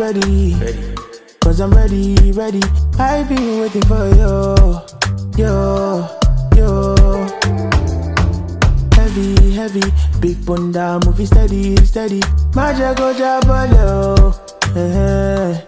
ready. Cause I'm ready, ready. I've been waiting for you. Heavy, heavy. Big bunda, movie steady, steady. Maja go jabalo. Yeah.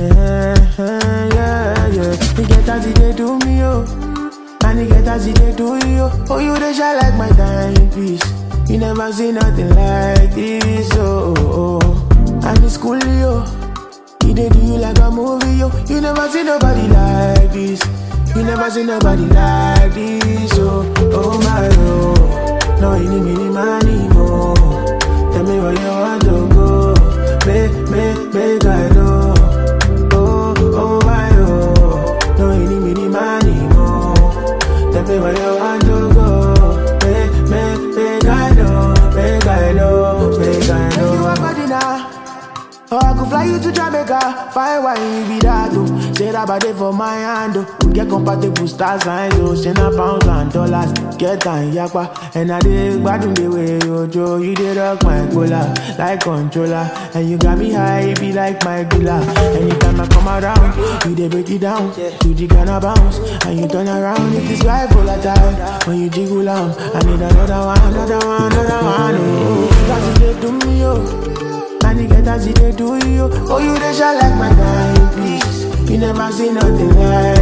You get as they do me, and you get as they do you. Oh, you the shine like my timepiece. You never see nothing like this, And it's cool, yo. He did do you like a movie, yo. You never see nobody like this. You never see nobody like this, oh my God. No, you need me money more. Tell me where you want to go. Make I know. Oh my God. No, you need me money more. Tell me where you want to go. Make I know. You are body now. Oh, I could fly you to Jamaica. Fine wine, be that too. Say that body for my hand. We get compatible stars and send a pounds and dollars. Get time, yakwa. And I did bad the way you Joe. You did rock my cola like controller. And you got me high, be like my dealer. Anytime I come around, you they break it down. To the Ghana bounce. And you turn around, it is right volatile. When you jiggle out, I need another one. Oh, that's it to me, yo. And you get as they do you. Oh, you the shine like my timepiece. You never see nothing like